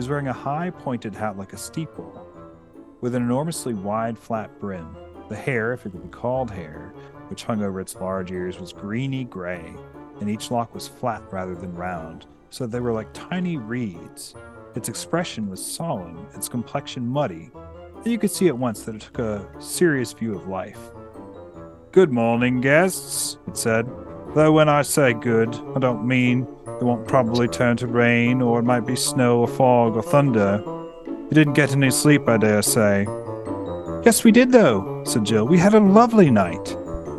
was wearing a high pointed hat like a steeple, with an enormously wide flat brim. The hair, if it could be called hair, which hung over its large ears, was greeny gray, and each lock was flat rather than round, so they were like tiny reeds. Its expression was solemn, its complexion muddy, and you could see at once that it took a serious view of life. "Good morning, guests," it said. "Though when I say good, I don't mean it won't probably turn to rain, or it might be snow or fog or thunder. You didn't get any sleep, I dare say." "Yes, we did, though," said Jill. "We had a lovely night."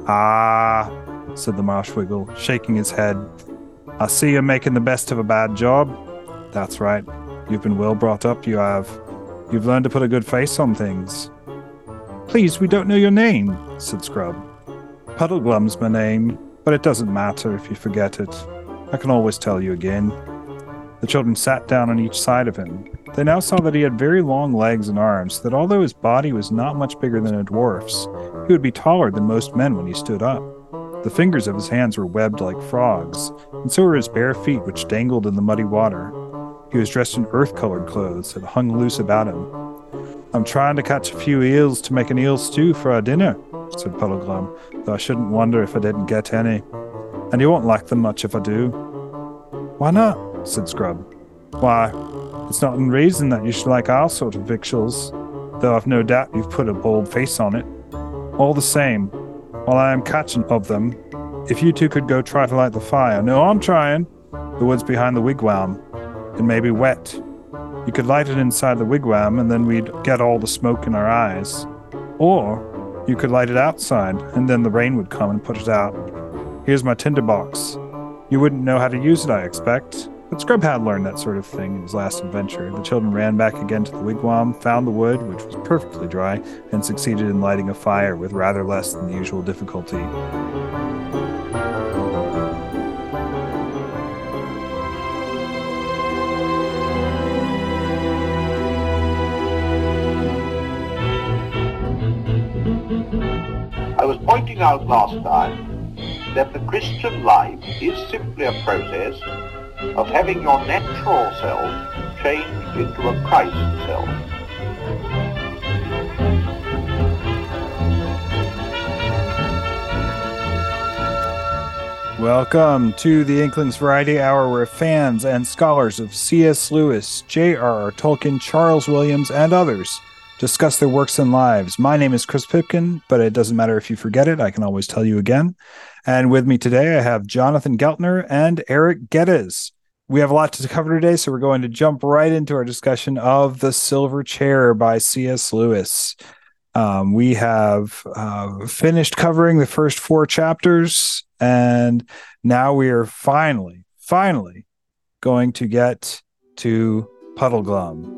"Ah," said the Marshwiggle, shaking his head. "I see you're making the best of a bad job. That's right. You've been well brought up, you have. You've learned to put a good face on things." "Please, we don't know your name," said Scrub. "Puddleglum's my name, but it doesn't matter if you forget it. I can always tell you again." The children sat down on each side of him. They now saw that he had very long legs and arms, that although his body was not much bigger than a dwarf's, he would be taller than most men when he stood up. The fingers of his hands were webbed like frogs, and so were his bare feet, which dangled in the muddy water. He was dressed in earth-colored clothes that hung loose about him. "I'm trying to catch a few eels to make an eel stew for our dinner," said Puddleglum, "though I shouldn't wonder if I didn't get any. And you won't like them much if I do." "Why not?" said Scrub. "Why, it's not in reason that you should like our sort of victuals, though I've no doubt you've put a bold face on it. All the same, while I am catching of them, if you two could go try to light the fire— No, I'm trying. The wood's behind the wigwam. It may be wet. You could light it inside the wigwam, and then we'd get all the smoke in our eyes. Or you could light it outside, and then the rain would come and put it out. Here's my tinderbox. You wouldn't know how to use it, I expect." But Scrub had learned that sort of thing in his last adventure. The children ran back again to the wigwam, found the wood, which was perfectly dry, and succeeded in lighting a fire with rather less than the usual difficulty. I was pointing out last time that the Christian life is simply a process of having your natural self changed into a Christ self. Welcome to the Inklings Variety Hour, where fans and scholars of C.S. Lewis, J.R.R. Tolkien, Charles Williams, and others discuss their works and lives. My name is Chris Pipkin, but it doesn't matter if you forget it. I can always tell you again. And with me today, I have Jonathan Geltner and Eric Geddes. We have a lot to cover today, so we're going to jump right into our discussion of The Silver Chair by C.S. Lewis. We have finished covering the first 4 chapters, and now we are finally going to get to Puddleglum.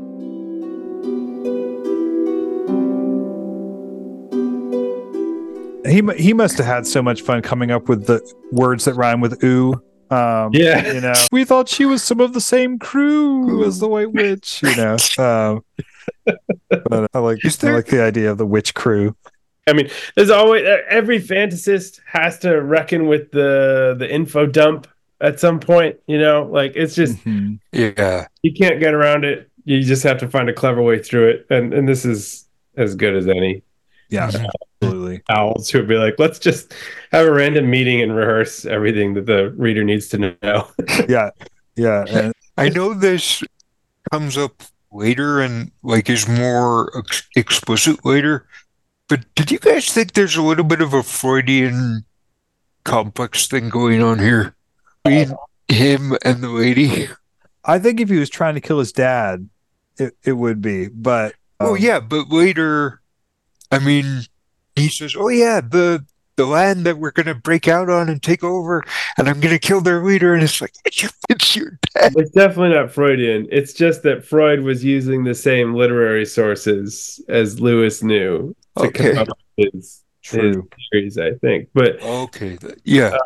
He must have had so much fun coming up with the words that rhyme with "ooh." You know, we thought she was some of the same crew as the White Witch. You know, but I like the idea of the witch crew. I mean, there's always every fantasist has to reckon with the info dump at some point. You know, like it's just you can't get around it. You just have to find a clever way through it, and this is as good as any. Yeah, absolutely. Owls who would be like, let's just have a random meeting and rehearse everything that the reader needs to know. Yeah. And I know this comes up later and like is more explicit later, but did you guys think there's a little bit of a Freudian complex thing going on here between him and the lady? I think if he was trying to kill his dad, it would be, but... but later... I mean, he says, "Oh yeah, the land that we're gonna break out on and take over, and I'm gonna kill their leader." And it's like, it's your dad. It's definitely not Freudian. It's just that Freud was using the same literary sources as Lewis knew to come up with his theories, I think. But but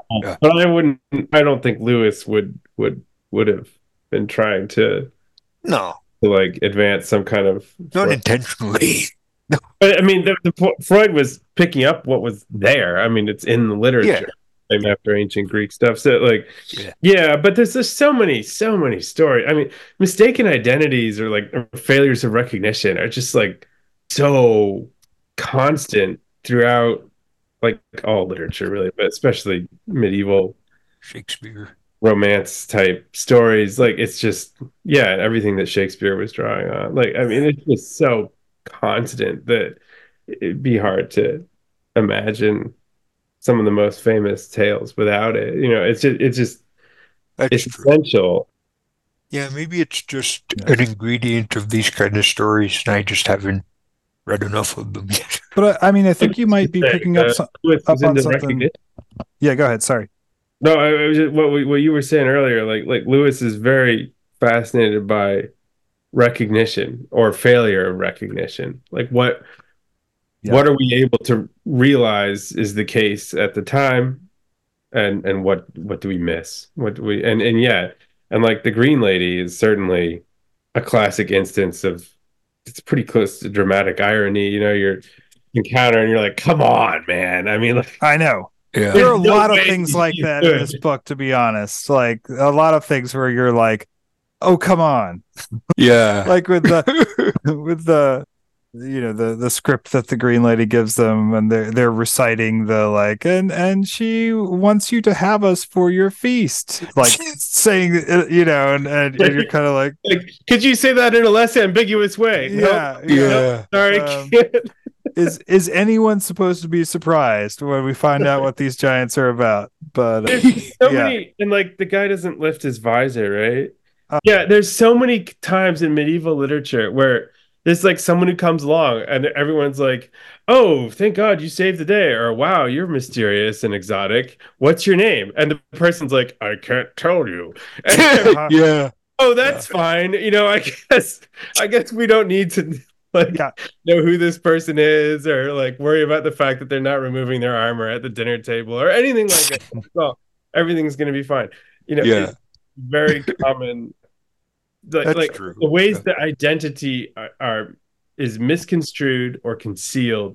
I don't think Lewis would have been trying to like advance some kind of not intentionally. But I mean, Freud was picking up what was there. I mean, it's in the literature. after ancient Greek stuff. So like, yeah, but there's just so many stories. I mean, mistaken identities or like failures of recognition are just like so constant throughout like all literature, really, but especially medieval Shakespeare romance type stories. Like it's just, yeah, everything that Shakespeare was drawing on. Like, I mean, it's just so constant that it'd be hard to imagine some of the most famous tales without it. You know, That's it's true. essential. Yeah, maybe it's just an ingredient of these kind of stories, and I just haven't read enough of them yet. But I mean, I think you might be picking up on something. Recognition. Yeah, go ahead. Sorry. No, I was just, what you were saying earlier. Like Lewis is very fascinated by recognition or failure of recognition. Like what are we able to realize is the case at the time, and what do we miss? What do we and yeah, and like the Green Lady is certainly a classic instance of it's pretty close to dramatic irony. You know, you're encounter and you're like, come on, man. I mean, like, I know. Yeah. There are a lot of things like that in this book, to be honest. Like a lot of things where you're like, oh, come on. Yeah. Like with the you know, the script that the Green Lady gives them, and they're reciting the like, and she wants you to have us for your feast, like saying, you know, and you're kind of like, could you say that in a less ambiguous way? Yeah, nope. Sorry. Is anyone supposed to be surprised when we find out what these giants are about? But there's so many, and like the guy doesn't lift his visor, right? Yeah, there's so many times in medieval literature where there's like someone who comes along and everyone's like, oh, thank God you saved the day, or wow, you're mysterious and exotic. What's your name? And the person's like, I can't tell you. Yeah. Oh, that's fine. You know, I guess we don't need to like know who this person is or like worry about the fact that they're not removing their armor at the dinner table or anything like that. Well, everything's gonna be fine. You know, it's very common. Like true. The ways that identity is misconstrued or concealed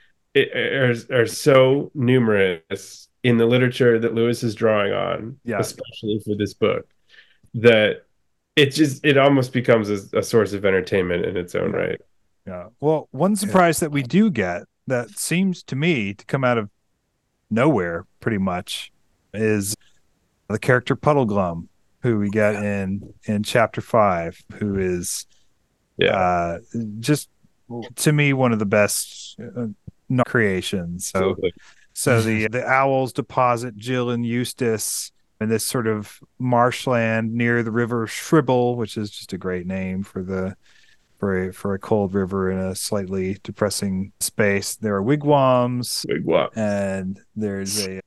are so numerous in the literature that Lewis is drawing on, especially for this book, that it almost becomes a source of entertainment in its own right. Yeah. Well, one surprise that we do get that seems to me to come out of nowhere pretty much is the character Puddleglum, who we get in chapter 5, who is just to me one of the best creations. So the owls deposit Jill and Eustace in this sort of marshland near the river Shribble, which is just a great name for a cold river in a slightly depressing space. There are wigwams. And there's a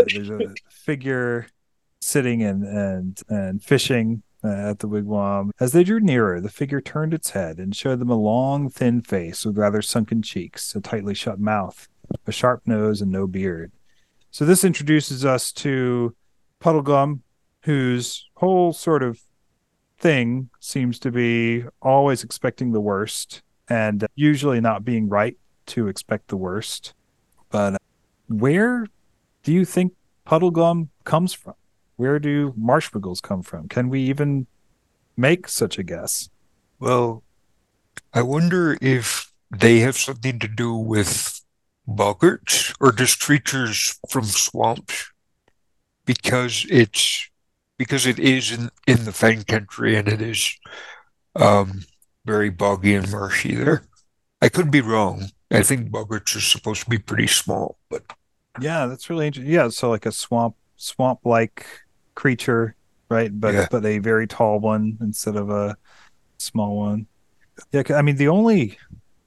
figure sitting and fishing at the wigwam. As they drew nearer, the figure turned its head and showed them a long, thin face with rather sunken cheeks, a tightly shut mouth, a sharp nose, and no beard. So this introduces us to Puddleglum, whose whole sort of thing seems to be always expecting the worst and usually not being right to expect the worst. But where do you think Puddleglum comes from? Where do marshwiggles come from? Can we even make such a guess? Well, I wonder if they have something to do with boggarts or just creatures from swamps, because it is in the Fen country and it is very boggy and marshy there. I could be wrong. I think boggarts are supposed to be pretty small, but yeah, that's really interesting. Yeah, so like a swamp-like creature, right? But a very tall one instead of a small one. Yeah, I mean the only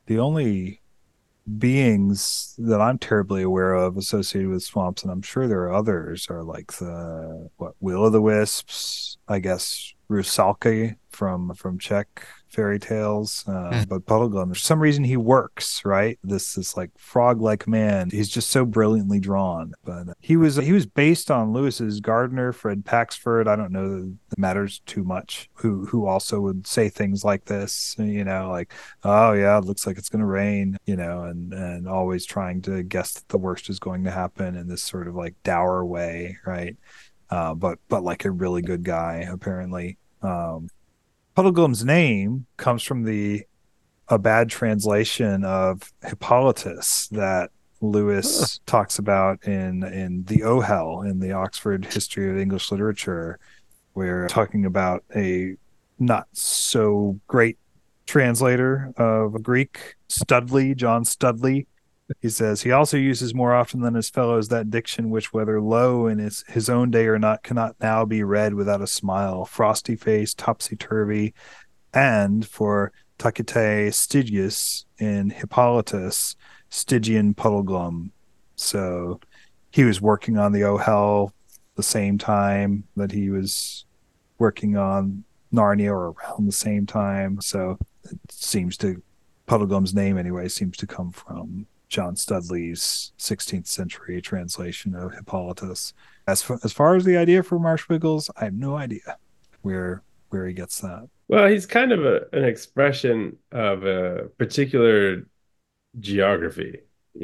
beings that I'm terribly aware of associated with swamps, and I'm sure there are others, are like the will-o'-the-wisps, I guess Rusalka from Czech fairy tales. But Puddleglum, for some reason, he works, right? This like frog-like man. He's just so brilliantly drawn. But he was based on Lewis's gardener, Fred Paxford. I don't know that it matters too much. Who also would say things like this, like, oh yeah, it looks like it's going to rain, and always trying to guess that the worst is going to happen in this sort of like dour way, right? But like a really good guy apparently. Puddleglum's name comes from a bad translation of Hippolytus that Lewis talks about in the Ohel in the Oxford History of English Literature, where talking about a not so great translator of Greek, John Studley. He says he also uses more often than his fellows that diction which, whether low in his own day or not, cannot now be read without a smile, frosty face, topsy-turvy, and for Tacite Stygius in Hippolytus, Stygian Puddleglum. So he was working on the Ohel the same time that he was working on Narnia, or around the same time. So it seems to, Puddleglum's name anyway, seems to come from John Studley's 16th century translation of Hippolytus. As far as the idea for Marshwiggles, I have no idea where he gets that. Well, he's kind of an expression of a particular geography,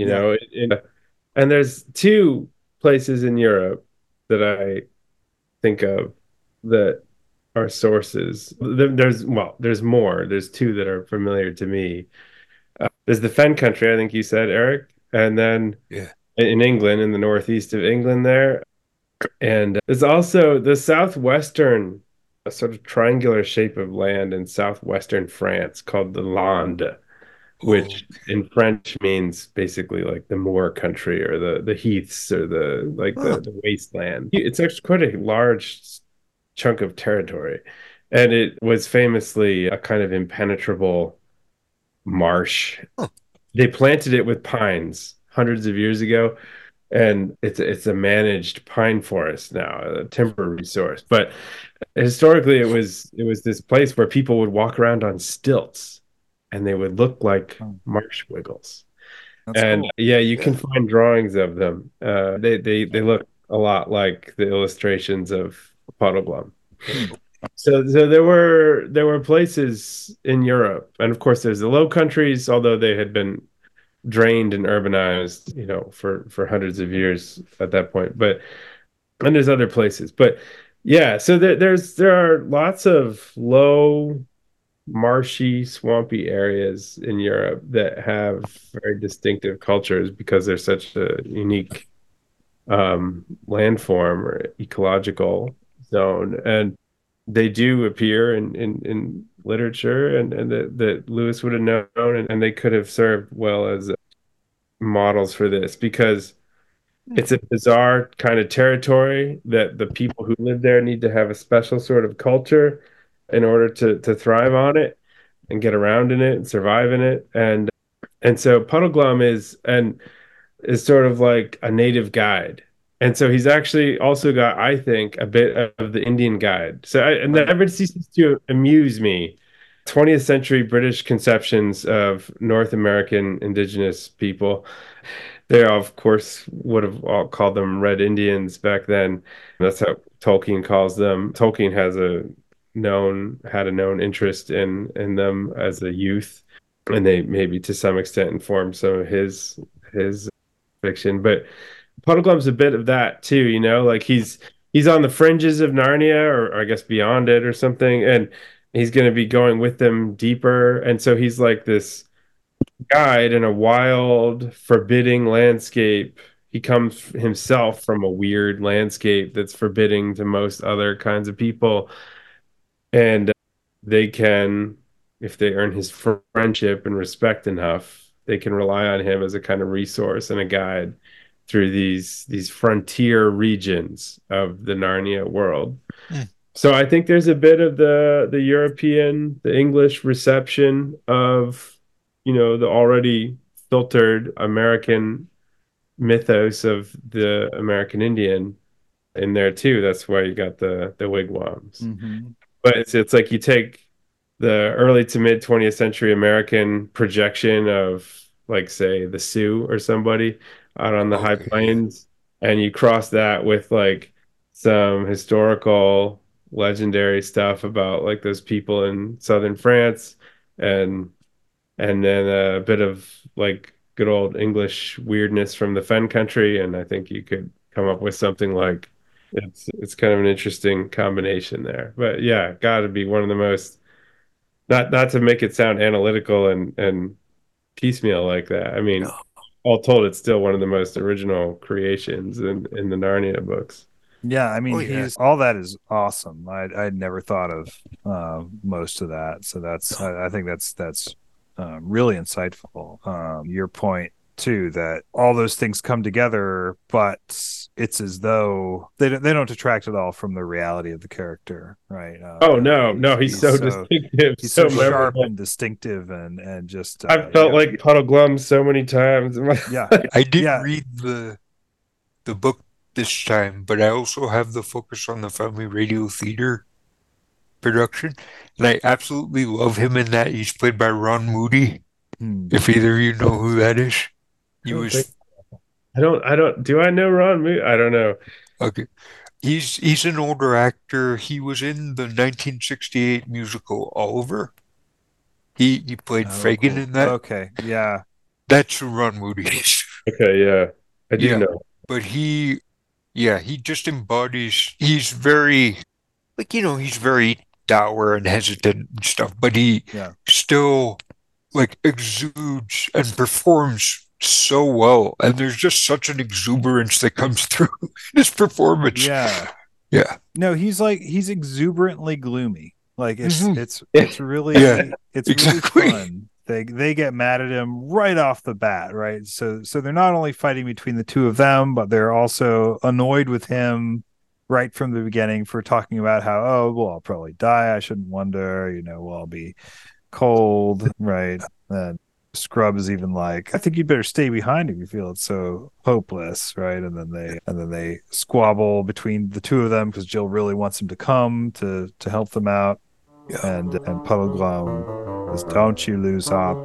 and there's two places in Europe that I think of that are sources. There's more. There's two that are familiar to me. There's the Fen country, I think you said, Eric, and then in England, in the northeast of England there. And there's also the southwestern, a sort of triangular shape of land in southwestern France called the Landes, which in French means basically like the moor country or the heaths or the wasteland. It's actually quite a large chunk of territory. And it was famously a kind of impenetrable marsh. They planted it with pines hundreds of years ago, and it's a managed pine forest now, a timber resource. But historically, it was this place where people would walk around on stilts, and they would look like Marshwiggles. That's cool. Yeah, you can find drawings of them. They look a lot like the illustrations of Puddleglum. So there were places in Europe, and of course there's the Low Countries, although they had been drained and urbanized, for hundreds of years at that point. And there's other places, but yeah. So there are lots of low, marshy, swampy areas in Europe that have very distinctive cultures because they're such a unique landform or ecological zone, and they do appear in literature, and that Lewis would have known, and they could have served well as models for this, because it's a bizarre kind of territory that the people who live there need to have a special sort of culture in order to thrive on it and get around in it and survive in it. And so Puddleglum is sort of like a native guide. And so he's actually also got, I think, a bit of the Indian guide. So and that never ceases to amuse me. 20th century British conceptions of North American indigenous people. They, of course, would have all called them Red Indians back then. That's how Tolkien calls them. Tolkien had a known interest in them as a youth, and they maybe to some extent informed some of his fiction. But Puddleglum's a bit of that too, like he's on the fringes of Narnia, or I guess beyond it or something, and he's going to be going with them deeper. And so he's like this guide in a wild, forbidding landscape. He comes himself from a weird landscape that's forbidding to most other kinds of people. And they can, if they earn his friendship and respect enough, they can rely on him as a kind of resource and a guide through these frontier regions of the Narnia world. So I think there's a bit of the European, the English reception of, the already filtered American mythos of the American Indian in there too. That's why you got the wigwams. Mm-hmm. But it's like you take the early to mid 20th century American projection of, like, say, the Sioux or somebody out on the high Okay, yeah. plains, and you cross that with like some historical legendary stuff about like those people in southern France, and then a bit of like good old English weirdness from the Fen country, and I think you could come up with something like it's kind of an interesting combination there. But yeah, got to be one of the most, not to make it sound analytical and piecemeal like that. I mean, all told, it's still one of the most original creations in the Narnia books. Yeah, I mean, Oh yeah. he's all that is awesome. I'd never thought of most of that, so I think that's really insightful. Your point too, that all those things come together, but it's as though they don't detract at all from the reality of the character, right? Oh no, no, he's so distinctive, he's so so sharp memorable. and distinctive, and just I've felt like Puddle Glum so many times. yeah, I did yeah. read the book this time, but I also have the Focus on the Family Radio Theater production, and I absolutely love him in that. He's played by Ron Moody. If either of you know who that is, he was I don't. Do I know Ron Moody? I don't know. okay. He's an older actor. He was in the 1968 musical Oliver. He played Fagin in that. Okay, yeah. That's who Ron Moody is. Okay, yeah, I do know. But he just embodies. He's very, like, he's very dour and hesitant and stuff, but he still like exudes and performs so well. And there's just such an exuberance that comes through his performance. Yeah. Yeah. No, he's exuberantly gloomy. Like it's really it's exactly. really fun. They get mad at him right off the bat, right? So they're not only fighting between the two of them, but they're also annoyed with him right from the beginning for talking about how, oh, well, I'll probably die. I shouldn't wonder, well, I'll be cold, right? And Scrub is even like, I think you'd better stay behind if you feel it's so hopeless, right? And then they squabble between the two of them because Jill really wants him to come to help them out. Yeah. And Puddleglum says, "Don't you lose heart,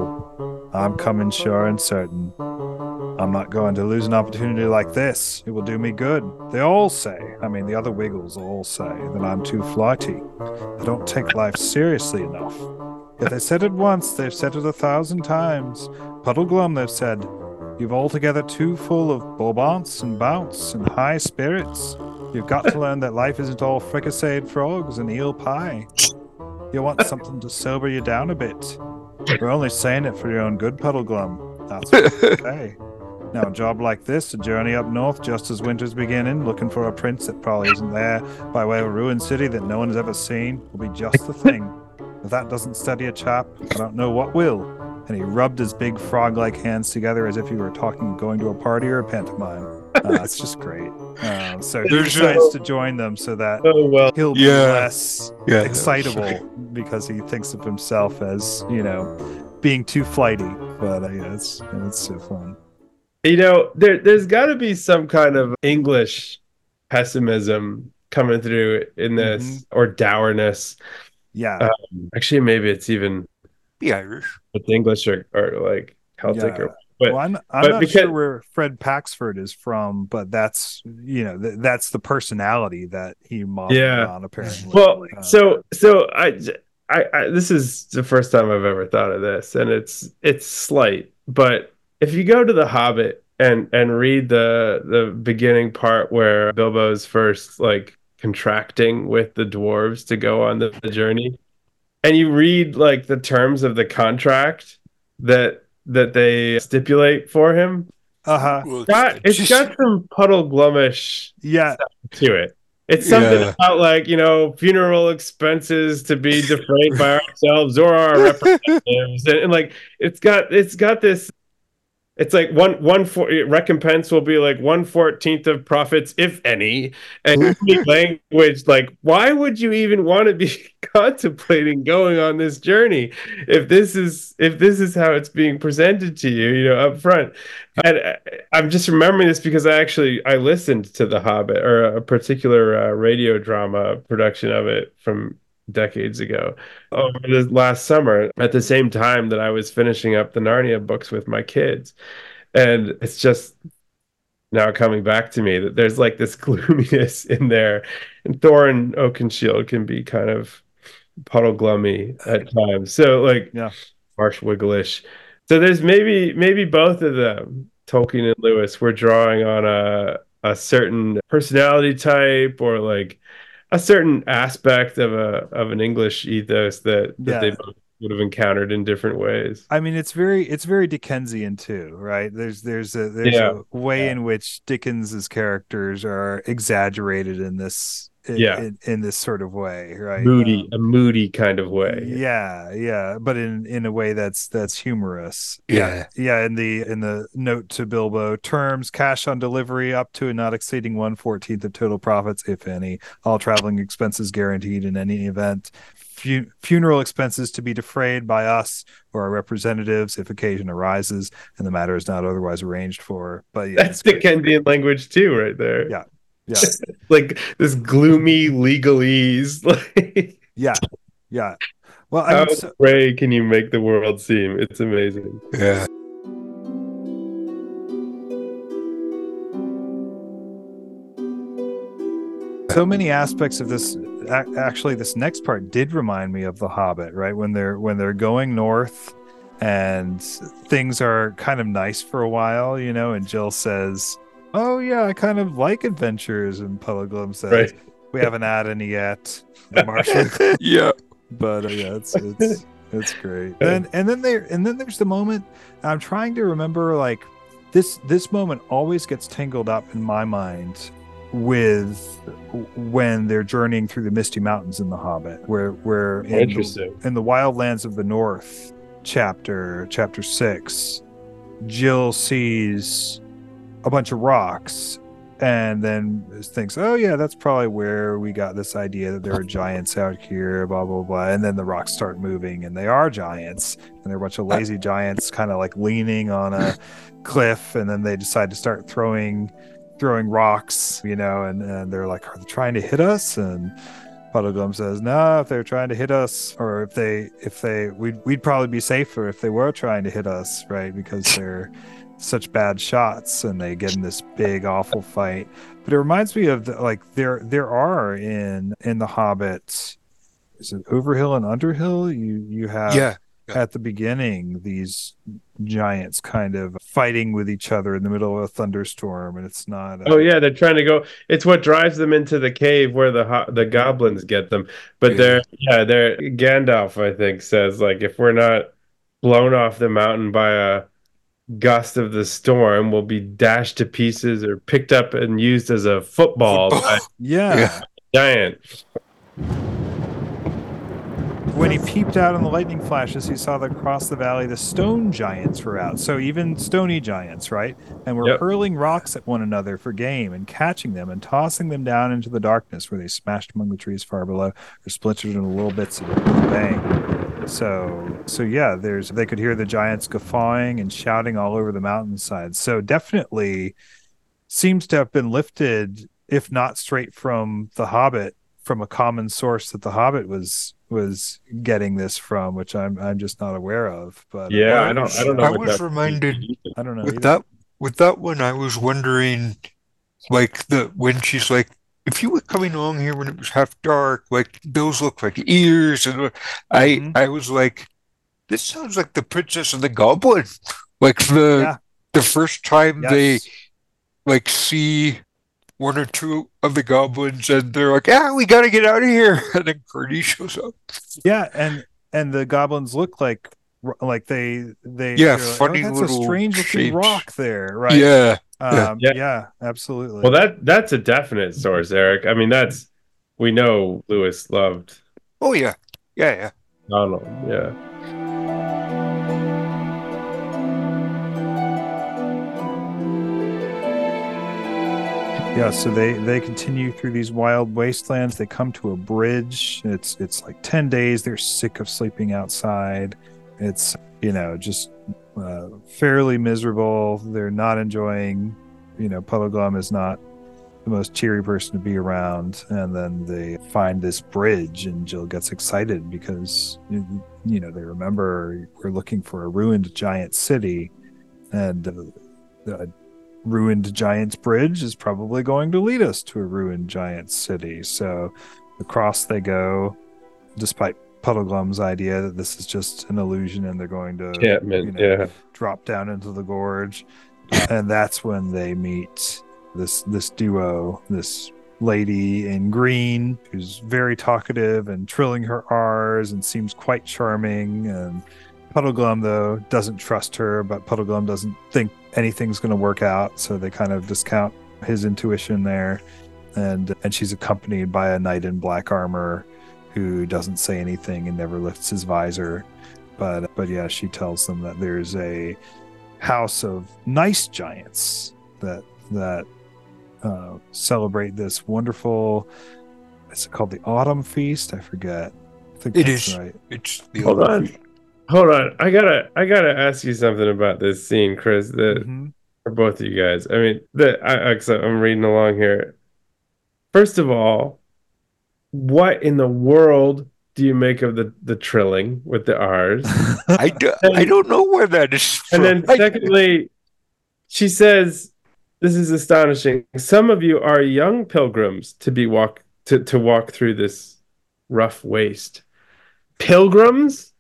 Poe. I'm coming sure and certain. I'm not going to lose an opportunity like this. It will do me good. They all say, I mean, the other Wiggles all say that I'm too flighty. I don't take life seriously enough. If they said it once, they've said it 1,000 times. Puddleglum, they've said, you've altogether too full of bobance and bounce and high spirits. You've got to learn that life isn't all fricasseed frogs and eel pie. You want something to sober you down a bit. We're only saying it for your own good, Puddleglum. That's okay. Now, a job like this, a journey up north just as winter's beginning, looking for a prince that probably isn't there by way of a ruined city that no one has ever seen, will be just the thing. If that doesn't steady a chap, I don't know what will." And he rubbed his big frog-like hands together as if he were going to a party or a pantomime. It's just great. So he decides to join them so that he'll be less excitable because he thinks of himself as, being too flighty. But it's so fun. There's got to be some kind of English pessimism coming through in this, or dourness. Yeah. Actually, maybe it's even the Irish. It's English or like Celtic. But, well, I'm not sure where Fred Paxford is from, but that's that's the personality that he modeled on, apparently. Well, so I this is the first time I've ever thought of this, and it's slight, but if you go to The Hobbit and read the beginning part where Bilbo's first like contracting with the dwarves to go on the journey, and you read like the terms of the contract that they stipulate for him, it's got some Puddleglumish to it. It's something about like, funeral expenses to be defrayed by ourselves or our representatives, and like it's got this. It's like recompense will be like 1/14 of profits, if any, and language. Like, why would you even want to be contemplating going on this journey if this is how it's being presented to you, up front? And I'm just remembering this because I listened to The Hobbit, or a particular radio drama production of it from decades ago. Over this last summer, at the same time that I was finishing up the Narnia books with my kids. And it's just now coming back to me that there's like this gloominess in there. And Thorin Oakenshield can be kind of Puddleglummy at times. So like Yeah. Marsh Wigglish. So there's maybe both of them, Tolkien and Lewis, were drawing on a certain personality type or like a certain aspect of an English ethos that they both would have encountered in different ways. I mean, it's very Dickensian too, right? There's a way in which Dickens's characters are exaggerated in this in this sort of way, right? A moody kind of way. Yeah, but in a way that's humorous. Yeah. In the note to Bilbo, terms: cash on delivery up to and not exceeding 1/14 of total profits, if any. All traveling expenses guaranteed in any event. Funeral expenses to be defrayed by us or our representatives if occasion arises and the matter is not otherwise arranged for. But yeah, that's Dickensian language too, right there. Yeah. Like this gloomy legalese. Yeah. Well, how gray can you make the world seem? It's amazing. Yeah. So many aspects of this. Actually, this next part did remind me of The Hobbit, right? When they're going north and things are kind of nice for a while, and Jill says, "Oh yeah, I kind of like adventures," and Puddleglum says, right. "We haven't had any yet." Marshall. Yeah, but yeah, it's great. And then there's the moment. I'm trying to remember, like this moment always gets tangled up in my mind with when they're journeying through the Misty Mountains in The Hobbit, where in the Wildlands of the North, chapter 6, Jill sees a bunch of rocks and then thinks, "Oh yeah, that's probably where we got this idea that there are giants out here, blah blah blah." And then the rocks start moving and they are giants, and they're a bunch of lazy giants kind of like leaning on a cliff, and then they decide to start throwing rocks, and they're like, "Are they trying to hit us?" And Puddleglum says, "No, if they're trying to hit us, or we'd probably be safer if they were trying to hit us, right? Because they're such bad shots," and they get in this big awful fight. But it reminds me of there are in The Hobbit, is it Overhill and Underhill? You have at the beginning these giants kind of fighting with each other in the middle of a thunderstorm, and it's not they're trying to go. It's what drives them into the cave where the goblins get them. But they're Gandalf, I think, says, like, if we're not blown off the mountain by a gust of the storm, we'll be dashed to pieces or picked up and used as a football. Giant. When he peeped out in the lightning flashes, he saw that across the valley the stone giants were out. So even stony giants, right? And were hurling rocks at one another for game and catching them and tossing them down into the darkness, where they smashed among the trees far below or splintered into little bits of bang. So yeah, they could hear the giants guffawing and shouting all over the mountainside. So definitely seems to have been lifted, if not straight from The Hobbit, from a common source that The Hobbit was getting this from, which I'm just not aware of. But I don't know. I was reminded. I don't know with that one. I was wondering, like, when she's like, "If you were coming along here when it was half dark, like those look like ears," and I was like, "This sounds like the Princess and the Goblin." Like the first time they like see one or two of the goblins, and they're like, "We got to get out of here," and then Cordy shows up. Yeah, and the goblins look like they funny that's little a strange looking rock there, right? Yeah, absolutely. Well, that's a definite source, Eric. I mean, we know Lewis loved. Oh yeah. Donald, yeah. Yeah, so they continue through these wild wastelands. They come to a bridge. It's like 10 days. They're sick of sleeping outside. It's, just fairly miserable. They're not enjoying, Puddleglum is not the most cheery person to be around. And then they find this bridge, and Jill gets excited because, they remember we're looking for a ruined giant city, and the ruined giant's bridge is probably going to lead us to a ruined giant city. So across they go, despite Puddleglum's idea that this is just an illusion and they're going to drop down into the gorge. And that's when they meet this duo, this lady in green who's very talkative and trilling her R's and seems quite charming. And Puddleglum, though, doesn't trust her, but Puddleglum doesn't think anything's going to work out, so they kind of discount his intuition there. And she's accompanied by a knight in black armor who doesn't say anything and never lifts his visor. But yeah, she tells them that there's a house of nice giants that celebrate this wonderful, is it called the Autumn Feast? I forget. I think it is right. It's the Autumn Feast. Hold on. I gotta ask you something about this scene, Chris. For both of you guys. I mean, I'm reading along here. First of all, what in the world do you make of the trilling with the R's? I don't know where that is from. And then secondly, she says, "This is astonishing. Some of you are young pilgrims to walk through this rough waste." Pilgrims?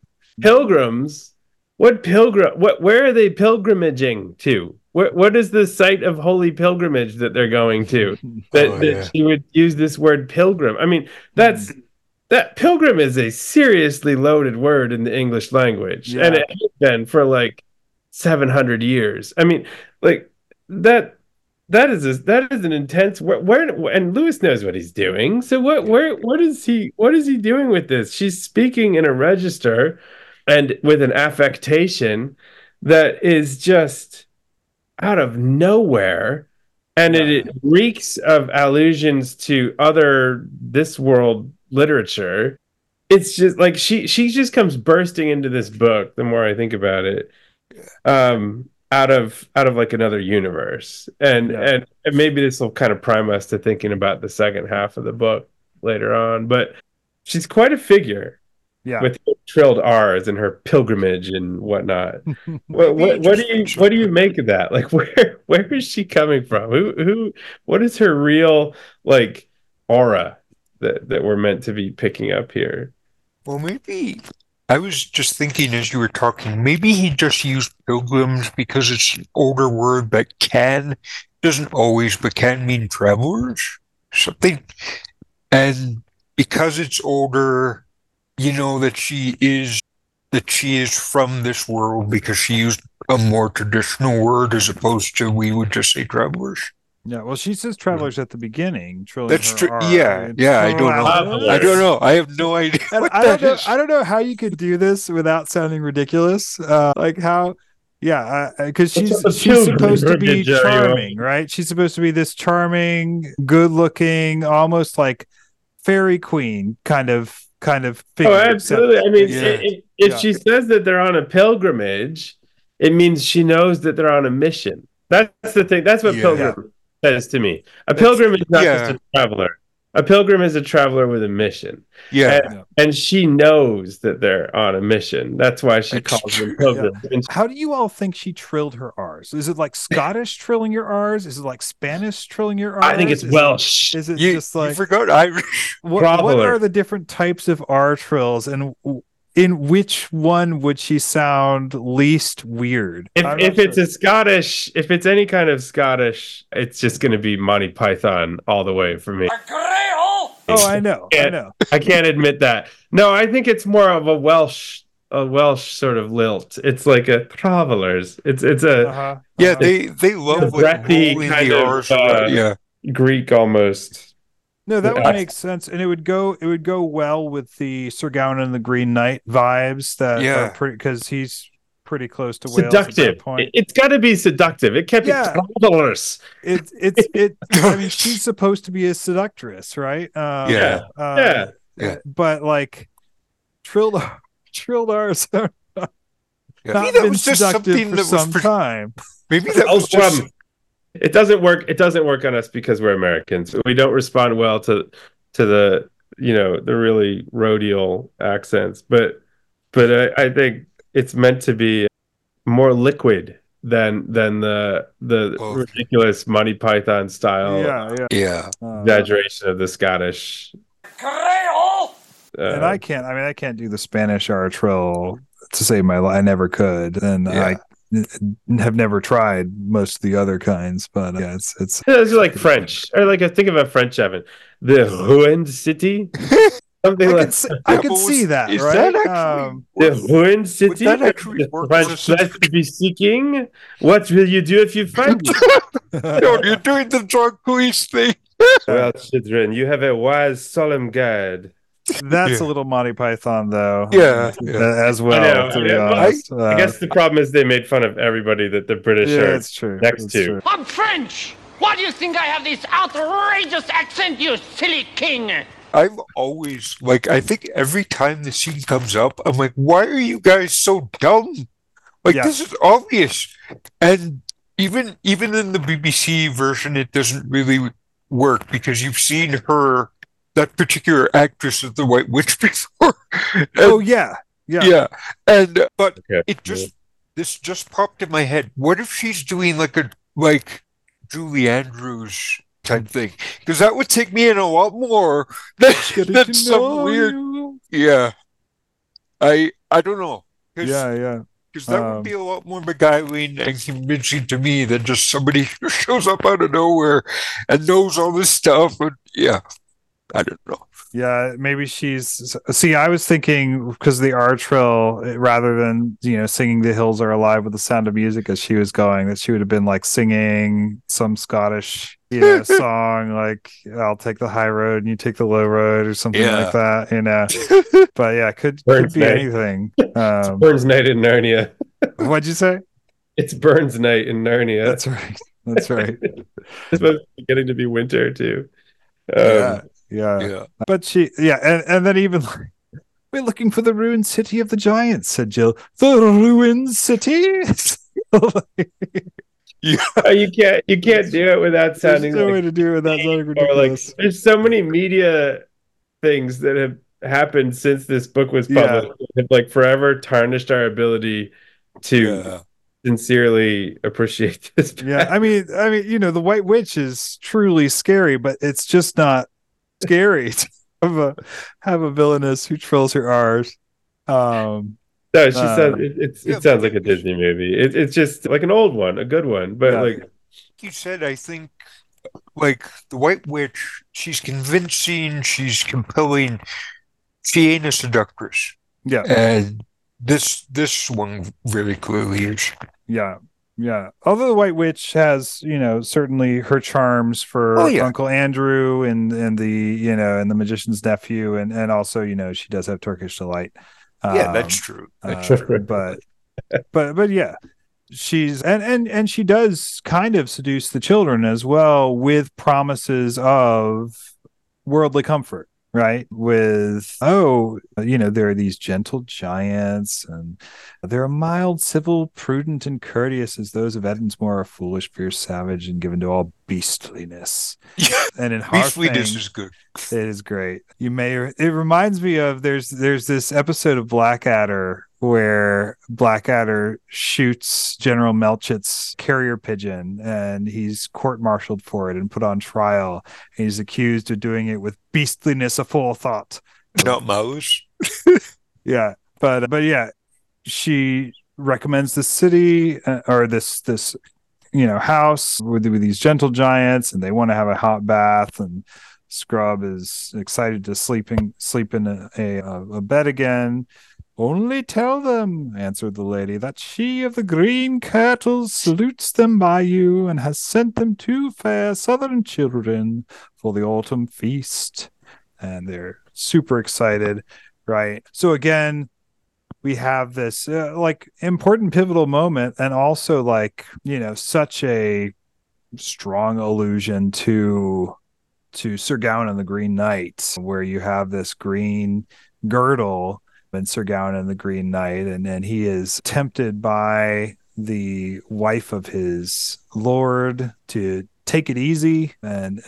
Where are they pilgrimaging to? What is the site of holy pilgrimage that they're going to? That she would use this word pilgrim. I mean, that pilgrim is a seriously loaded word in the English language, and it has been for like 700 years. I mean, like that is an intense where and Lewis knows what he's doing. So what is he doing with this? She's speaking in a register and with an affectation that is just out of nowhere, and it reeks of allusions to other this world literature. It's just like she just comes bursting into this book, the more I think about it, out of like another universe, and maybe this will kind of prime us to thinking about the second half of the book later on. But she's quite a figure, with trilled R's and her pilgrimage and whatnot. what do you make of that? Like, where is she coming from? What is her real like aura that we're meant to be picking up here? Well, maybe I was just thinking as you were talking, maybe he just used pilgrims because it's an older word that doesn't always, but can mean travelers, something. And because it's older, that she is from this world because she used a more traditional word as opposed to we would just say travelers. Yeah, well, she says travelers at the beginning. That's true. Yeah. I don't know. I have no idea. I don't know how you could do this without sounding ridiculous. Because she's supposed to be charming, right? She's supposed to be this charming, good-looking, almost like fairy queen kind of figure. Oh, absolutely. I mean, if she says that they're on a pilgrimage, it means she knows that they're on a mission. That's the thing. That's what pilgrim says to me. A pilgrim is not just a traveler. A pilgrim is a traveler with a mission. And she knows that they're on a mission. That's why she calls them pilgrims. Yeah. How do you all think she trilled her R's? Is it like Scottish trilling your R's? Is it like Spanish trilling your R's? I think it's Welsh. Is it just like... You forgot Irish. What are the different types of R trills, and in which one would she sound least weird? If it's any kind of Scottish, it's just going to be Monty Python all the way for me. Oh, I know. I can't admit that. No, I think it's more of a Welsh sort of lilt. It's like a travelers. It's a they love breathy kind of Greek almost. No, that would make sense, and it would go well with the Sir Gawain and the Green Knight vibes that are pretty, because he's pretty close to Wales seductive. At that point. It's got to be seductive. It can't be travelers. I mean, she's supposed to be a seductress, right? But like trilled R's are not maybe that been was just seductive something for that some time. Maybe that was just It doesn't work. It doesn't work on us because we're Americans. We don't respond well to the the really rhodial accents. But I think it's meant to be more liquid than the ridiculous Monty Python style exaggeration of the Scottish. And I can't do the Spanish R trill to save my life. I never could, and I have never tried most of the other kinds. But it's like French, or like think of a French Evan, the Ruined City. Something I could see that. Is right? that actually the Ruined City? Would that actually work? French flesh to be seeking. What will you do if you find it? No, you're doing the drug police thing. Well, children, you have a wise, solemn guide. That's a little Monty Python, though. As well. I know, to be honest. I guess the problem is they made fun of everybody that the British are next to. True. I'm French. Why do you think I have this outrageous accent, you silly king? I've always, I think every time the scene comes up, I'm like, why are you guys so dumb? This is obvious. And even in the BBC version, it doesn't really work because you've seen that particular actress as the White Witch before. But this just popped in my head. What if she's doing like Julie Andrews type thing? Because that would take me in a lot more than some weird. Yeah, I don't know. Because that would be a lot more beguiling and convincing to me than just somebody who shows up out of nowhere and knows all this stuff. And I don't know. Yeah, maybe I was thinking because the R trill, rather than singing "The Hills Are Alive" with the Sound of Music as she was going, that she would have been like singing some Scottish song, like "I'll take the high road and you take the low road" or something like that. But could be anything. It's Burns Night in Narnia. What'd you say? It's Burns Night in Narnia. That's right. It's supposed to be getting to be winter too. Yeah. But and then even we're looking for the ruined city of the giants, said Jill. The ruined city? You can't do it without sounding. There's no way to do it without sounding ridiculous. There's so many media things that have happened since this book was published that have forever tarnished our ability to sincerely appreciate this. I mean, the White Witch is truly scary, but it's just not scary to have a villainess who trolls her R's. No, she sounds. It sounds like a Disney movie. It's just like an old one, a good one. But like you said, I think the White Witch, she's convincing, she's compelling. She ain't a seductress. Yeah, and this one very clearly is. Yeah. Although the White Witch has, certainly her charms for Uncle Andrew and the and the Magician's Nephew, and also she does have Turkish delight. That's true. But yeah, she's and she does kind of seduce the children as well with promises of worldly comfort. Right, with there are these gentle giants, and they're mild, civil, prudent, and courteous as those of Edensmore, are foolish, fierce, savage, and given to all beastliness. And in beastliness is good. It is great. It reminds me of there's this episode of Blackadder where Blackadder shoots General Melchit's carrier pigeon, and he's court-martialed for it and put on trial. And he's accused of doing it with beastliness aforethought. Not malice. But she recommends the city or this house with these gentle giants, and they want to have a hot bath, and Scrub is excited to sleep in a bed again. "Only tell them," answered the lady, "that she of the green kirtles salutes them by you, and has sent them two fair southern children for the autumn feast." And they're super excited, right? So again, we have this important pivotal moment, and also such a strong allusion to Sir Gawain and the Green Knight, where you have this green girdle and Sir Gawain and the Green Knight, and then he is tempted by the wife of his lord to take it easy and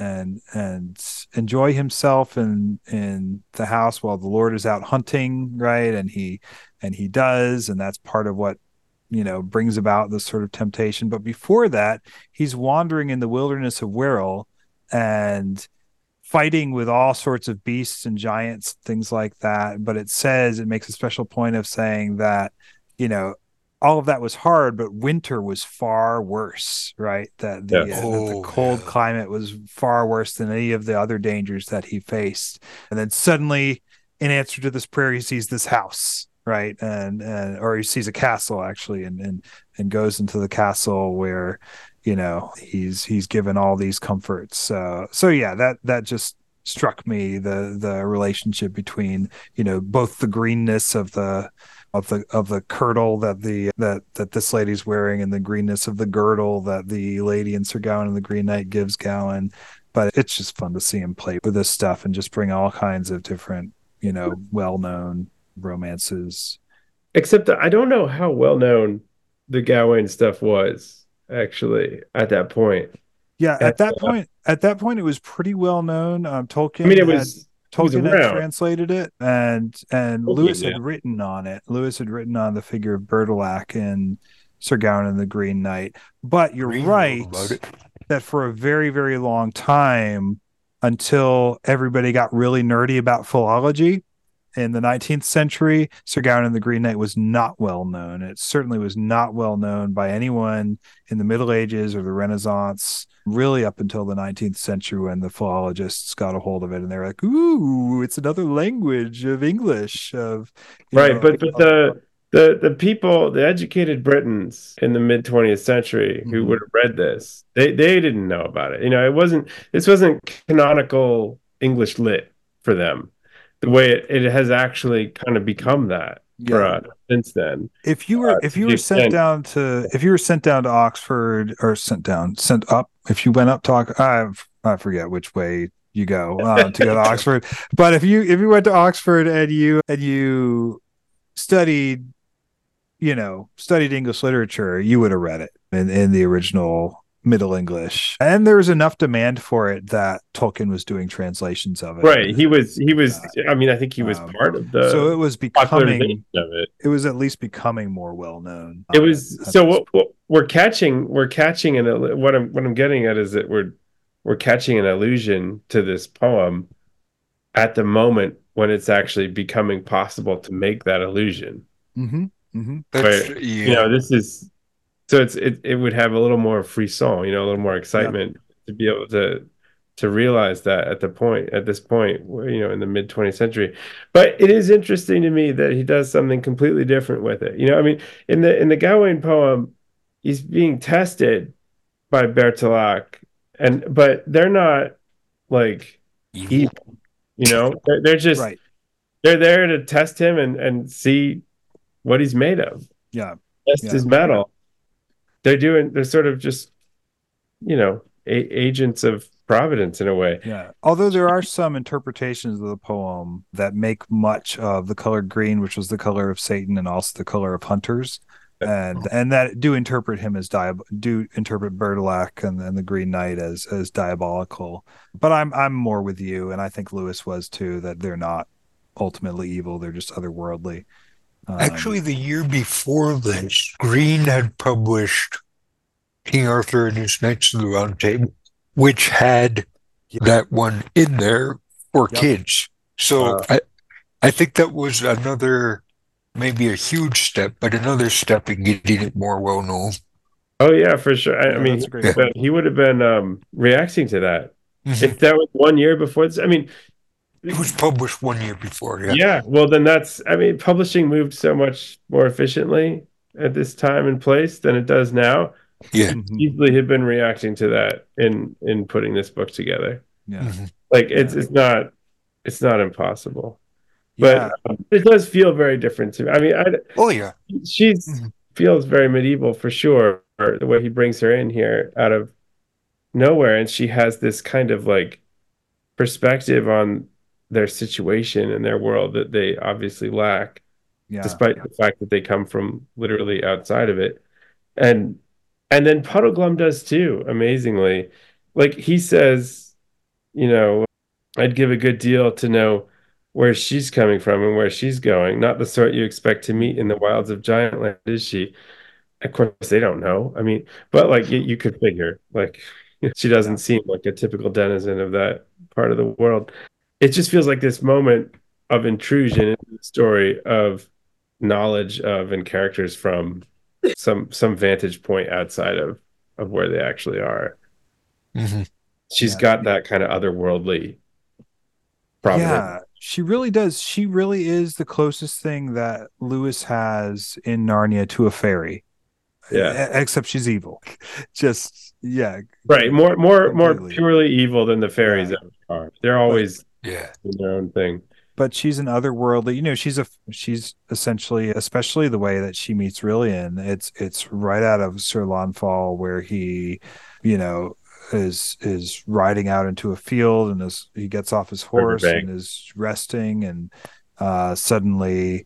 enjoy himself in the house while the lord is out hunting, right? And he does, and that's part of what brings about this sort of temptation. But before that, he's wandering in the wilderness of Wirral and fighting with all sorts of beasts and giants, things like that. But it makes a special point of saying that, all of that was hard, but winter was far worse, right? That the cold climate was far worse than any of the other dangers that he faced. And then suddenly, in answer to this prayer, he sees this house, right? Or he sees a castle actually, and goes into the castle where, he's given all these comforts. So yeah, that just struck me, the relationship between, both the greenness of the kirtle that this lady's wearing and the greenness of the girdle that the lady in Sir Gawain and the Green Knight gives Gawain. But it's just fun to see him play with this stuff and just bring all kinds of different, well-known romances. Except that I don't know how well-known the Gawain stuff was actually at that point. Yeah, at that point, it was pretty well known. Tolkien. I mean, Tolkien had translated it, and Lewis had written on it. Lewis had written on the figure of Bertilac in Sir Gawain and the Green Knight. But you're right that for a very, very long time, until everybody got really nerdy about philology in the 19th century, Sir Gawain and the Green Knight was not well known. It certainly was not well known by anyone in the Middle Ages or the Renaissance, really up until the 19th century when the philologists got a hold of it and they're like, ooh, it's another language of English. Right, but the people, the educated Britons in the mid 20th century who would have read this, they didn't know about it. This wasn't canonical English lit for them, the way it has actually kind of become that for us since then. If you were sent down to Oxford, or sent up, if you went up to I forget which way you go to go to Oxford, but if you went to Oxford and you studied English literature, you would have read it in the original Middle English, and there was enough demand for it that Tolkien was doing translations of it. Right, he was. I mean, I think he was part of the. So it was becoming. It was at least becoming more well known. It was. So what we're catching, and what I'm getting at is that we're catching an allusion to this poem at the moment when it's actually becoming possible to make that illusion. Mm-hmm. Mm-hmm. This is. So it would have a little more frisson, a little more excitement to be able to realize that at this point, in the mid 20th century. But it is interesting to me that he does something completely different with it. I mean, in the Gawain poem, he's being tested by Bertilac, but they're not like evil. They're just they're there to test him and see what he's made of. Yeah, test his metal. They're sort of just, agents of providence in a way. Yeah. Although there are some interpretations of the poem that make much of the color green, which was the color of Satan, and also the color of hunters, and that do interpret him as interpret Bertilac and the Green Knight as diabolical. But I'm more with you, and I think Lewis was too, that they're not ultimately evil; they're just otherworldly. Actually, the year before this, Green had published King Arthur and his Knights of the Round Table, which had that one in there for kids. So I think that was another, maybe a huge step, but another step in getting it more well known. Oh yeah, for sure. I mean, he would have been reacting to that if that was 1 year before this. I mean. It was published 1 year before, Yeah, well, then publishing moved so much more efficiently at this time and place than it does now. Yeah. Easily had been reacting to that in putting this book together. Yeah. It's not impossible. But it does feel very different to me. I mean, she feels very medieval for sure, the way he brings her in here out of nowhere, and she has this kind of perspective on their situation and their world that they obviously lack, despite the fact that they come from literally outside of it. And then Puddleglum does too, amazingly. Like he says, I'd give a good deal to know where she's coming from and where she's going. Not the sort you expect to meet in the wilds of Giantland, is she? Of course, they don't know. I mean, but like you could figure, like she doesn't seem like a typical denizen of that part of the world. It just feels like this moment of intrusion into the story of knowledge of and characters from some vantage point outside of where they actually are. Mm-hmm. She's got that kind of otherworldly provenance. Yeah, she really does. She really is the closest thing that Lewis has in Narnia to a fairy. Yeah. Except she's evil. Just right. More purely evil than the fairies ever are. They're always doing their own thing. But she's an otherworldly. She's essentially, especially the way that she meets Rillian. It's right out of Sir Launfal, where he, is riding out into a field, and he gets off his horse and is resting, and suddenly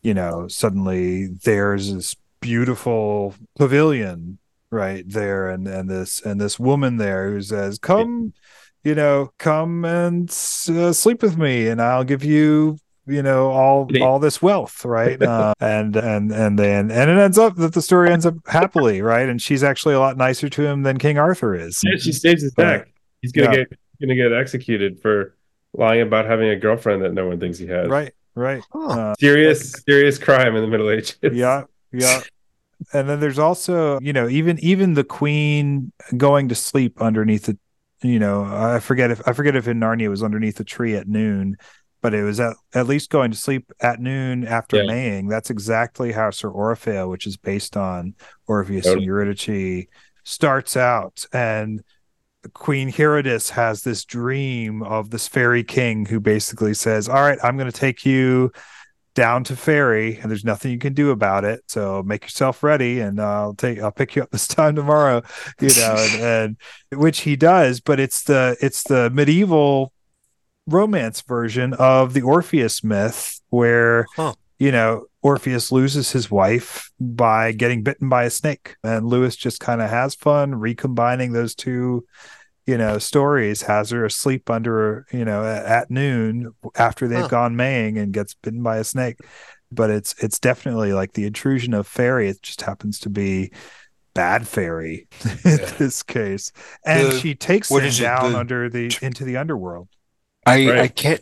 there's this beautiful pavilion right there, and this woman there who says, come and sleep with me, and I'll give you all this wealth, right? And then it ends up that the story ends up happily, right? And she's actually a lot nicer to him than King Arthur is. Yeah, she saves his neck. He's gonna get executed for lying about having a girlfriend that no one thinks he has. Right. Serious crime in the Middle Ages. Yeah. And then there's also, even the queen going to sleep underneath the, I forget if in Narnia it was underneath a tree at noon, but it was at least going to sleep at noon after Maying. That's exactly how Sir Orfeo, which is based on Orpheus and Eurydice, starts out. And Queen Herodis has this dream of this fairy king who basically says, all right, I'm going to take you down to Fairy, and there's nothing you can do about it. So make yourself ready, and I'll pick you up this time tomorrow. And which he does, but it's the medieval romance version of the Orpheus myth, where Orpheus loses his wife by getting bitten by a snake, and Lewis just kind of has fun recombining those two stories, has her asleep under at noon after they've gone Maying and gets bitten by a snake. But it's definitely like the intrusion of fairy. It just happens to be bad fairy in this case, and she takes him down into the underworld. I can't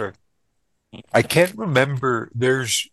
remember. There's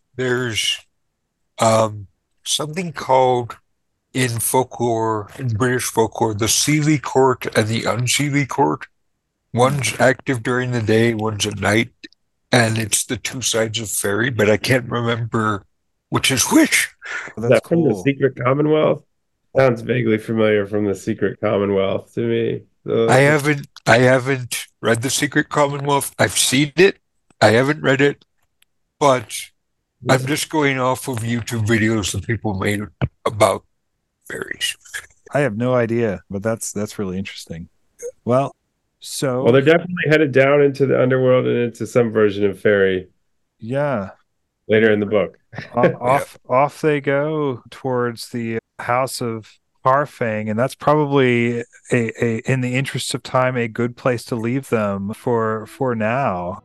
something called in British folklore, the Seelie Court and the Unseelie Court. One's active during the day, one's at night, and it's the two sides of fairy, but I can't remember which is which. Well, that's cool. From the Secret Commonwealth? Sounds vaguely familiar from the Secret Commonwealth to me. I haven't read the Secret Commonwealth. I've seen it. I haven't read it, but I'm just going off of YouTube videos that people made about fairies. I have no idea, but that's really interesting. Well, they're definitely headed down into the underworld and into some version of fairy. Yeah. Later in the book. Off they go towards the house of Harfang, and that's probably in the interest of time a good place to leave them for now.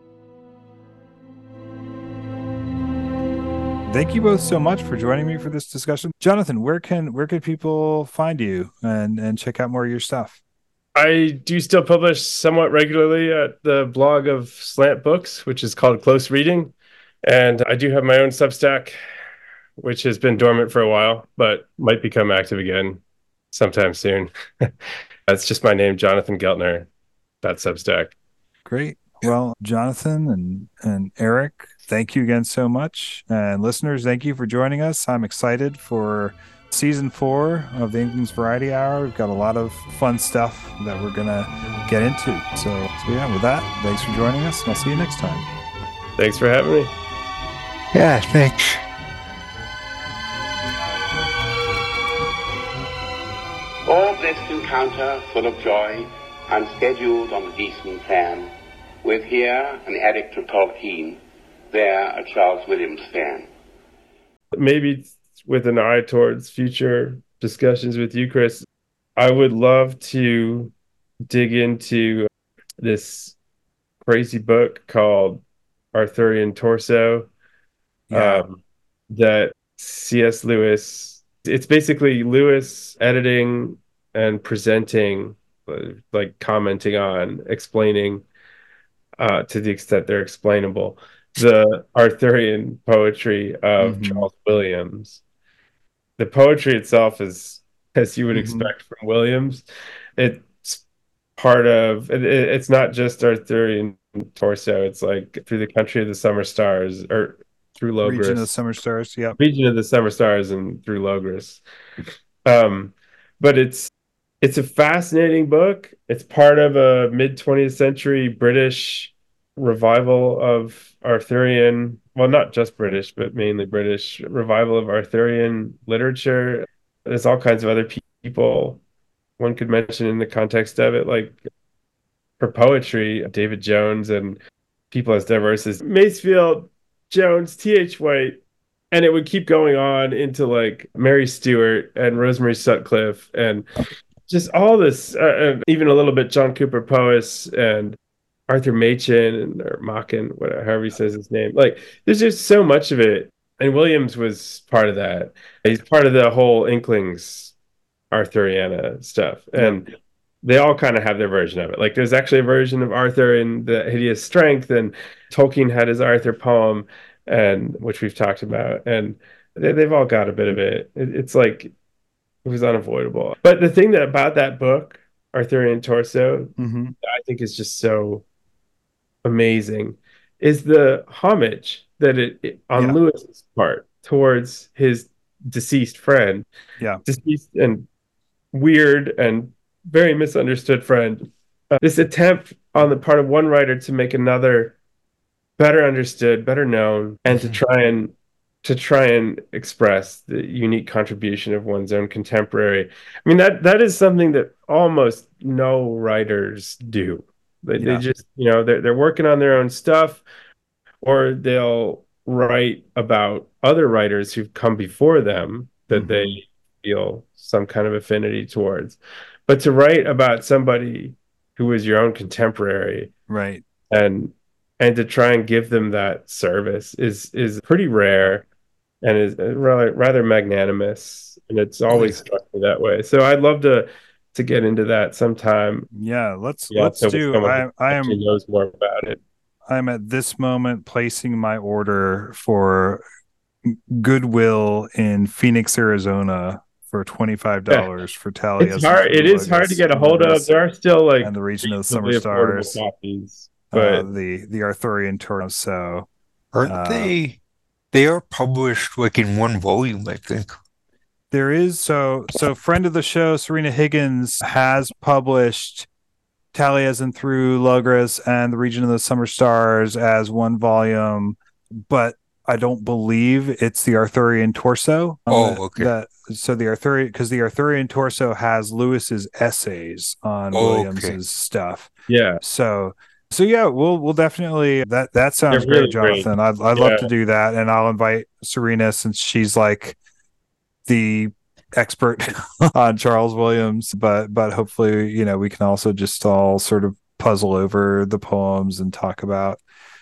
Thank you both so much for joining me for this discussion. Jonathan, where can people find you and check out more of your stuff? I do still publish somewhat regularly at the blog of Slant Books, which is called Close Reading. And I do have my own Substack, which has been dormant for a while, but might become active again sometime soon. That's just my name, Jonathan Geltner. That's Substack. Great. Well, Jonathan and Eric, thank you again so much. And listeners, thank you for joining us. I'm excited for Season 4 of the Inklings Variety Hour. We've got a lot of fun stuff that we're going to get into. So yeah, with that, thanks for joining us, and I'll see you next time. Thanks for having me. Yeah, thanks. All blessed encounter full of joy, unscheduled on the decent plan, with here an addict of Tolkien, there a Charles Williams fan. Maybe just with an eye towards future discussions with you, Chris, I would love to dig into this crazy book called Arthurian Torso. Yeah. That C.S. Lewis, it's basically Lewis editing and presenting, like commenting on, explaining, to the extent they're explainable, the Arthurian poetry of Charles Williams. The poetry itself is, as you would expect from Williams, it's part of it's not just Arthurian Torso. It's like Through the Country of the Summer Stars, or Through Logris. Region of the Summer Stars. Yep. Region of the Summer Stars and Through Logris. But it's a fascinating book. It's part of a mid 20th century British revival of Arthurian, well, not just British, but mainly British revival of Arthurian literature. There's all kinds of other people one could mention in the context of it, like for poetry, David Jones, and people as diverse as Masefield, Jones, T.H. White, and it would keep going on into like Mary Stuart and Rosemary Sutcliffe and just all this, even a little bit John Cooper Powys and Arthur Machen, or Machen, whatever, however he says his name. Like, there's just so much of it. And Williams was part of that. He's part of the whole Inklings Arthuriana stuff. And they all kind of have their version of it. Like, there's actually a version of Arthur in The Hideous Strength, and Tolkien had his Arthur poem, and which we've talked about. And they've all got a bit of it. It's like, it was unavoidable. But the thing about that book, Arthurian Torso, I think is just so amazing, is the homage that it on Lewis's part towards his deceased friend, deceased and weird and very misunderstood friend. This attempt on the part of one writer to make another better understood, better known, and to try and express the unique contribution of one's own contemporary. I mean, that is something that almost no writers do. They just, they're working on their own stuff, or they'll write about other writers who've come before them that they feel some kind of affinity towards. But to write about somebody who was your own contemporary, right, and to try and give them that service is pretty rare, and is rather magnanimous, and it's always struck me that way. So I'd love to get into that sometime. Yeah, let's do. I am knows more about it. I'm at this moment placing my order for Goodwill in Phoenix, Arizona, for $25 for Talia. It's hard. It is hard to get a hold of. There are still like, and the Region of the Summer Stars copies, but the Arthurian Torso. Aren't they? They are published like in one volume, I think. There is, so friend of the show, Serena Higgins, has published Taliesin Through Logris and the Region of the Summer Stars as one volume, but I don't believe it's the Arthurian Torso. Okay. So the Arthurian Torso has Lewis's essays on Williams's stuff. Yeah. So yeah, we'll definitely, that sounds really great, Jonathan. great. I'd love to do that, and I'll invite Serena, since she's like the expert on Charles Williams, but hopefully, we can also just all sort of puzzle over the poems and talk about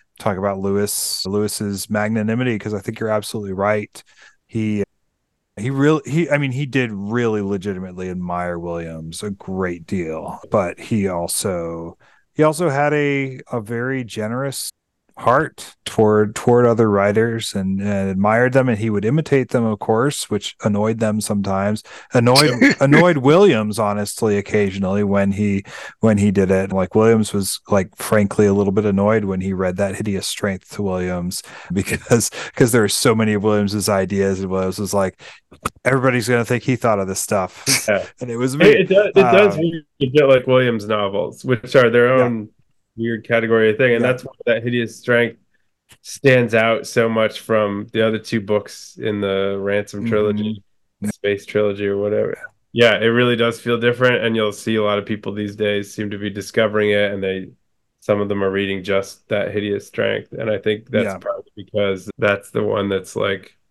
Lewis's magnanimity, because I think you're absolutely right. He did really legitimately admire Williams a great deal, but he also had a very generous heart toward other writers, and admired them, and he would imitate them, of course, which annoyed them sometimes. Annoyed Williams, honestly, occasionally when he did it. Like, Williams was, like, frankly a little bit annoyed when he read That Hideous Strength to Williams, because there were so many of Williams's ideas, and Williams was like, everybody's gonna think he thought of this stuff. Yeah. And it was me. It does read a bit like Williams novels, which are their own weird category of thing, and that's why That Hideous Strength stands out so much from the other two books in the Ransom trilogy, Space trilogy, or whatever. Yeah, it really does feel different, and you'll see a lot of people these days seem to be discovering it, and some of them are reading just That Hideous Strength, and I think that's probably because that's the one that's like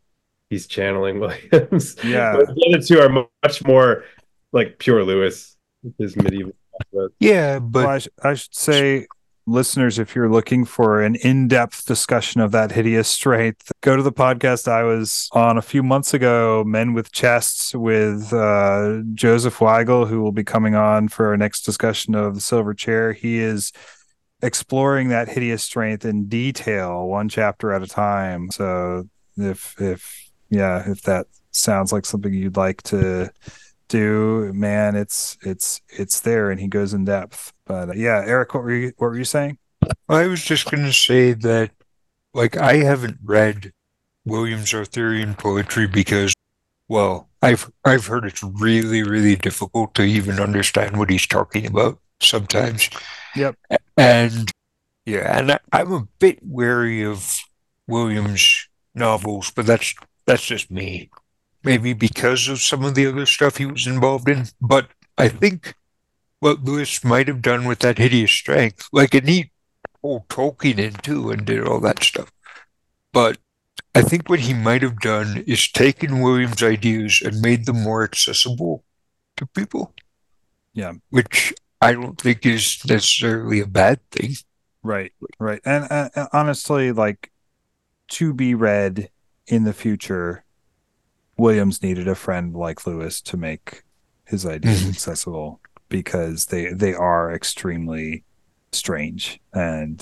he's channeling Williams. Yeah. But the other two are much more like pure Lewis, his medieval. Yeah, but well, I should say, listeners, if you're looking for an in-depth discussion of that hideous strength, go to the podcast I was on a few months ago, Men with Chests, with Joseph Weigel, who will be coming on for our next discussion of the Silver Chair. He is exploring that hideous strength in detail, one chapter at a time. So if that sounds like something you'd like to do, man, it's there, and he goes in depth. But yeah, Eric, what were you saying? I was just going to say that, like, I haven't read Williams' Arthurian poetry because, well, I've heard it's really, really difficult to even understand what he's talking about sometimes. Yep. And yeah, and I'm a bit wary of Williams' novels, but that's just me. Maybe because of some of the other stuff he was involved in. But I think what Lewis might have done with that hideous strength, like, and he pulled Tolkien in too and did all that stuff. But I think what he might have done is taken Williams' ideas and made them more accessible to people. Yeah. Which I don't think is necessarily a bad thing. Right. And honestly, like, to be read in the future, Williams needed a friend like Lewis to make his ideas accessible, because they are extremely strange and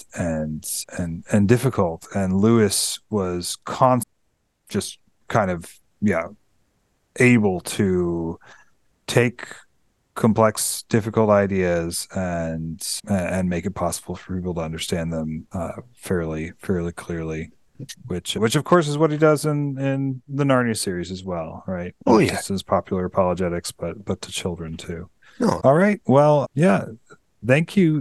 difficult. And Lewis was just kind of able to take complex, difficult ideas and make it possible for people to understand them fairly clearly. Which of course is what he does in the Narnia series as well, right? Oh yeah, just as popular apologetics, but to children too. No. All right, well, yeah. Thank you